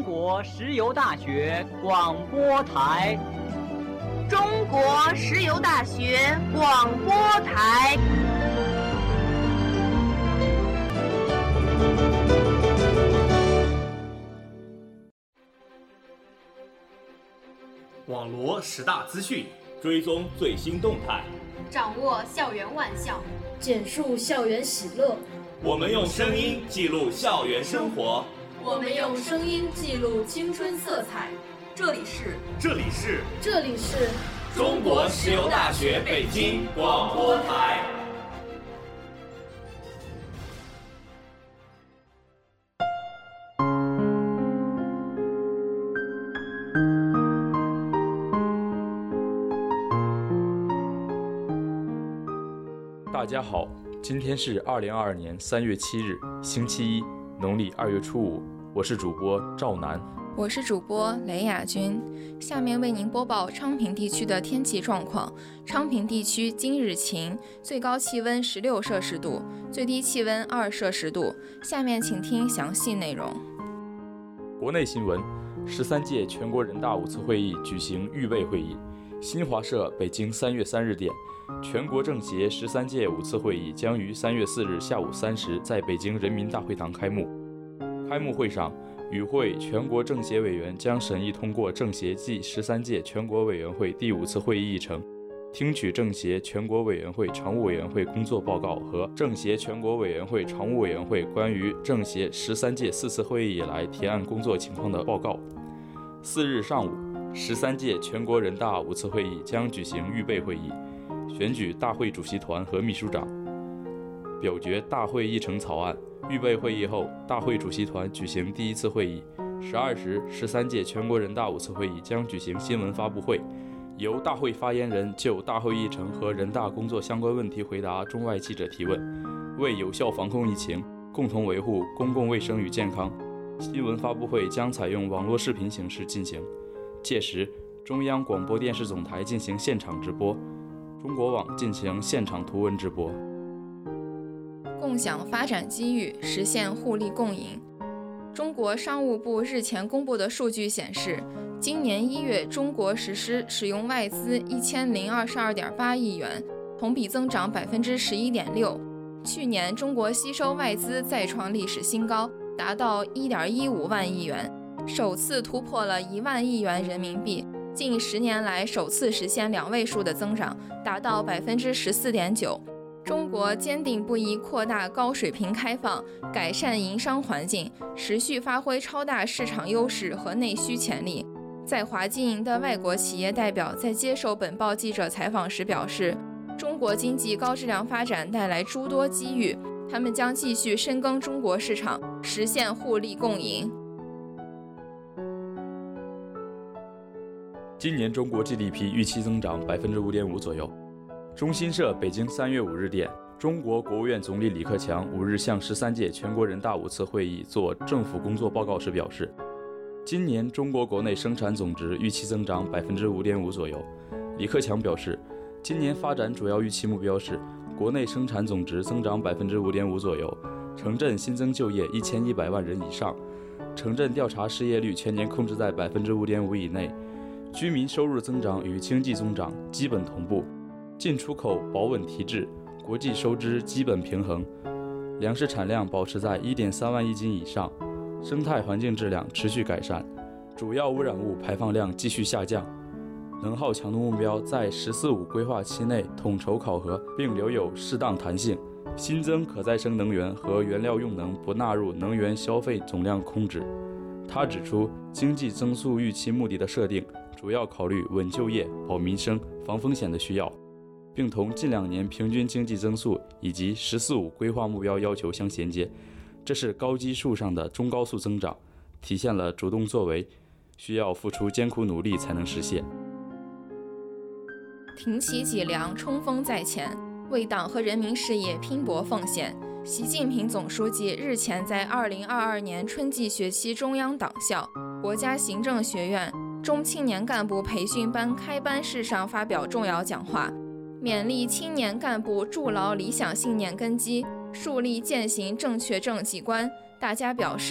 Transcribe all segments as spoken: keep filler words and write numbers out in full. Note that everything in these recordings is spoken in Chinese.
国石油大学广播台。 中国石油大学广播台。 网罗十大资讯，追踪最新动态， 掌握校园万象， 简述校园喜乐。 我们用声音记录校园生活， 我们用声音记录青春色彩。 这里是， 这里是， 这里是中国石油大学北京广播台。 大家好，今天是二零二二年三月七日，星期一，农历二月初五。我是主播赵楠， 我是主播雷雅君。下面为您播报昌平地区的天气状况。昌平地区今日晴，最高气温十六摄氏度，最低气温二摄氏度。下面请听详细内容。 国内新闻：十三届全国人大五次会议举行预备会议。新华社北京三月三日电，全国政协十三届五次会议将于三月四日下午三时在北京人民大会堂开幕。开幕会上，与会全国政协委员将审议通过政协暨十三届全国委员会第五次会议议程，听取政协全国委员会常务委员会工作报告和政协全国委员会常务委员会关于政协十三届四次会议以来提案工作情况的报告。四日上午，十三届全国人大五次会议将举行预备会议，选举大会主席团和秘书长，表决大会议程草案。预备会议后，大会主席团举行第一次会议。十二时，十三届全国人大五次会议将举行新闻发布会，由大会发言人就大会议程和人大工作相关问题回答中外记者提问。为有效防控疫情，共同维护公共卫生与健康，新闻发布会将采用网络视频形式进行。届时，中央广播电视总台进行现场直播，中国网进行现场图文直播。 共享发展机遇，实现互利共赢。中国商务部日前公布的数据显示，今年一月中国实施使用外资一千零二十二点八亿元，同比增长百分之十一点六。去年中国吸收外资再创历史新高，达到一点一五万亿元，首次突破了一万亿元人民币，近十年来首次实现两位数的增长，达到百分之十四点九。中国坚定不移扩大高水平开放，改善营商环境，持续发挥超大市场优势和内需潜力。在华经营的外国企业代表在接受本报记者采访时表示，中国经济高质量发展带来诸多机遇，他们将继续深耕中国市场，实现互利共赢。 今年中国 G D P 预期增长百分之五点五左右。中新社北京三月五日电，中国国务院总理李克强五日向十三届全国人大五次会议做政府工作报告时表示，今年中国国内生产总值预期增长百分之五点五左右。李克强表示，今年发展主要预期目标是国内生产总值增长百分之五点五左右，城镇新增就业一千一百万人以上，城镇调查失业率全年控制在百分之五点五以内，居民收入增长与经济增长基本同步。进出口保稳提质，国际收支基本平衡，粮食产量保持在 一点三万亿斤以上，生态环境质量持续改善，主要污染物排放量继续下降，能耗强度目标在“十四五”规划期内统筹考核并留有适当弹性，新增可再生能源和原料用能不纳入能源消费总量控制。他指出，经济增速预期目的的设定主要考虑稳就业、保民生、防风险的需要，并同近两年平均经济增速以及“十四五”规划目标要求相衔接，这是高基数上的中高速增长，体现了主动作为，需要付出艰苦努力才能实现。 挺起脊梁，冲锋在前，为党和人民事业拼搏奉献。习近平总书记日前在二零二二年春季学期中央党校、国家行政学院中青年干部培训班开班式上发表重要讲话，勉励青年干部筑牢理想信念根基，树立践行正确政绩观。大家表示，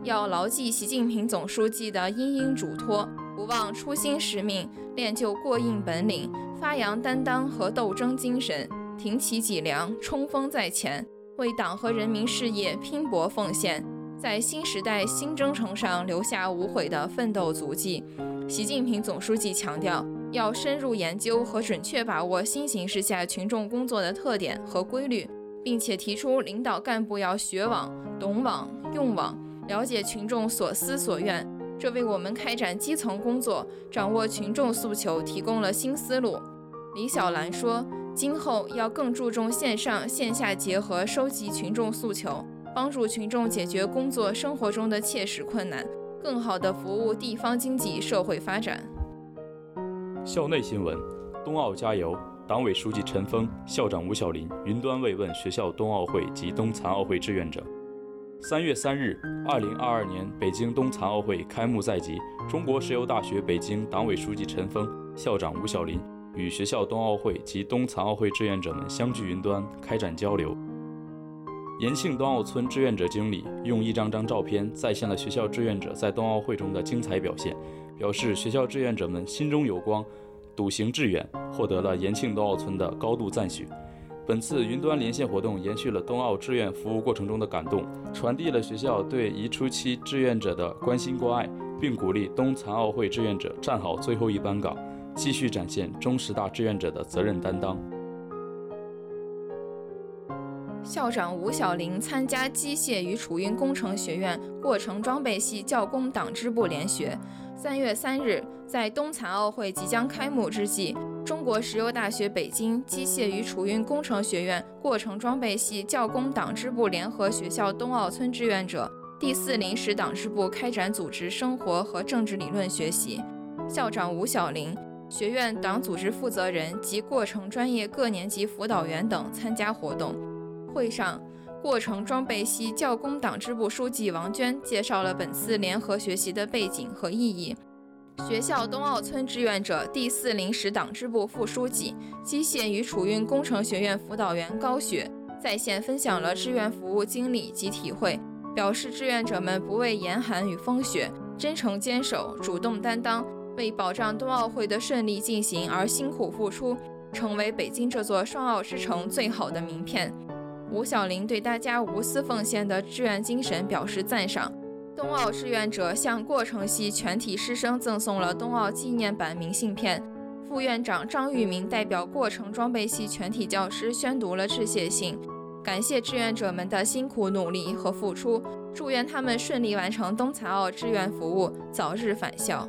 要牢记习近平总书记的殷殷嘱托，不忘初心使命，练就过硬本领，发扬担当和斗争精神，挺起脊梁，冲锋在前，为党和人民事业拼搏奉献，在新时代新征程上留下无悔的奋斗足迹。习近平总书记强调，要深入研究和准确把握新形势下群众工作的特点和规律，并且提出领导干部要学网、懂网、用网，了解群众所思所愿，这为我们开展基层工作、掌握群众诉求提供了新思路。李小兰说，今后要更注重线上线下结合，收集群众诉求，帮助群众解决工作生活中的切实困难，更好地服务地方经济社会发展。 校内新闻：冬奥加油！党委书记陈峰、校长吴晓林云端慰问学校冬奥会及冬残奥会志愿者。三月三日，二零二二年北京冬残奥会开幕在即，中国石油大学北京党委书记陈峰、校长吴晓林与学校冬奥会及冬残奥会志愿者们相聚云端，开展交流。延庆冬奥村志愿者经理用一张张照片再现了学校志愿者在冬奥会中的精彩表现，表示学校志愿者们心中有光，笃行致远，获得了延庆冬奥村的高度赞许。本次云端连线活动延续了冬奥志愿服务过程中的感动，传递了学校对一初期志愿者的关心关爱，并鼓励冬残奥会志愿者站好最后一班岗，继续展现中石大志愿者的责任担当。 校长吴晓林参加机械与储运工程学院过程装备系教工党支部联学。三月三日，在冬残奥会即将开幕之际，中国石油大学北京机械与储运工程学院过程装备系教工党支部联合学校冬奥村志愿者第四临时党支部开展组织生活和政治理论学习。校长吴晓林、学院党组织负责人及过程专业各年级辅导员等参加活动。会上，过程装备系教工党支部书记王娟介绍了本次联合学习的背景和意义。学校冬奥村志愿者第四临时党支部副书记、机械与储运工程学院辅导员高雪在线分享了志愿服务经历及体会，表示志愿者们不畏严寒与风雪，真诚坚守，主动担当，为保障冬奥会的顺利进行而辛苦付出，成为北京这座双奥之城最好的名片。吴晓林对大家无私奉献的志愿精神表示赞赏。冬奥志愿者向过程系全体师生赠送了冬奥纪念版明信片。副院长张玉明代表过程装备系全体教师宣读了致谢信，感谢志愿者们的辛苦努力和付出，祝愿他们顺利完成冬残奥志愿服务，早日返校。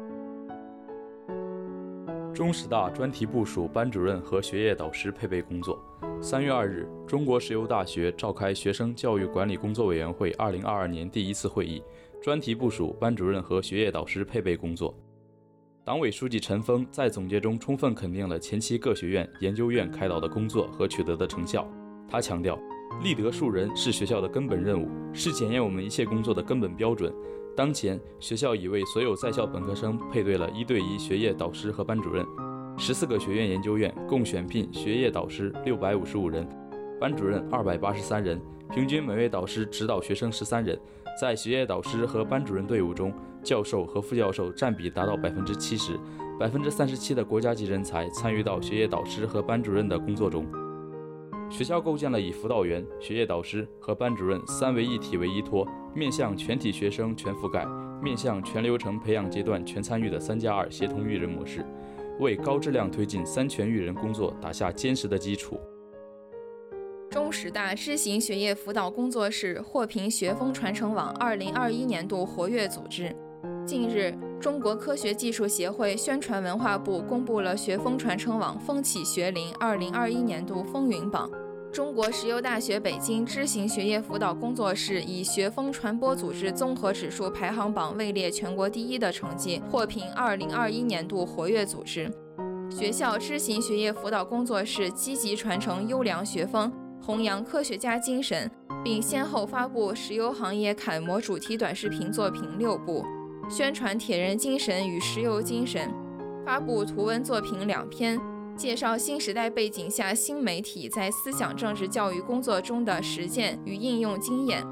中石大专题部署班主任和学业导师配备工作。三月二日，中国石油大学召开学生教育管理工作委员会二零二二年第一次会议，专题部署班主任和学业导师配备工作。党委书记陈峰在总结中充分肯定了前期各学院、研究院开导的工作和取得的成效。他强调，立德树人是学校的根本任务，是检验我们一切工作的根本标准。当前，学校已为所有在校本科生配对了一对一学业导师和班主任。十四个学院研究院共选聘学业导师六百五十五人，班主任二百八十三人，平均每位导师指导学生十三人。在学业导师和班主任队伍中，教授和副教授占比达到百分之七十，百分之三十七的国家级人才参与到学业导师和班主任的工作中。学校构建了以辅导员、学业导师和班主任三位一体为依托，面向全体学生全覆盖，面向全流程培养阶段全参与的三加二协同育人模式，为高质量推进三全育人工作打下坚实的基础。 中石大知行学业辅导工作室获评学风传承网二零二一年度活跃组织。近日，中国科学技术协会宣传文化部公布了学风传承网风起学林二零二一年度风云榜。中国石油大学北京知行学业辅导工作室以学风传播组织综合指数排行榜位列全国第一的成绩，获评二零二一年度活跃组织。学校知行学业辅导工作室积极传承优良学风，弘扬科学家精神，并先后发布石油行业楷模主题短视频作品六部，宣传铁人精神与石油精神；发布图文作品两篇，介绍新时代背景下新媒体在思想政治教育工作中的实践与应用经验；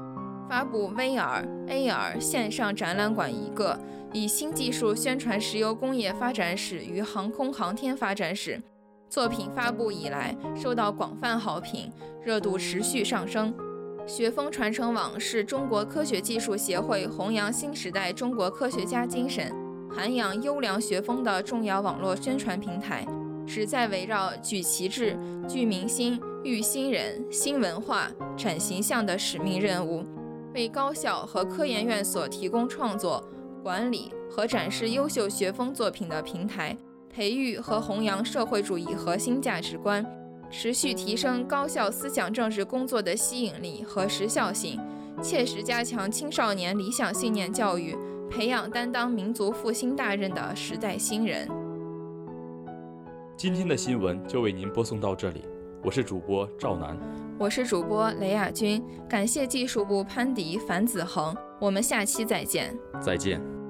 发布 V R、A R 线上展览馆一个，以新技术宣传石油工业发展史与航空航天发展史。作品发布以来，受到广泛好评，热度持续上升。学风传承网是中国科学技术协会弘扬新时代中国科学家精神、涵养优良学风的重要网络宣传平台，旨在围绕举旗帜、聚民心、育新人、新文化、展形象的使命任务，为高校和科研院所提供创作、管理和展示优秀学风作品的平台，培育和弘扬社会主义核心价值观，持续提升高校思想政治工作的吸引力和时效性，切实加强青少年理想信念教育，培养担当民族复兴大任的时代新人。 今天的新闻就为您播送到这里，我是主播赵楠， 我是主播雷亚军，感谢技术部潘迪、樊子恒，我们下期再见。 再见。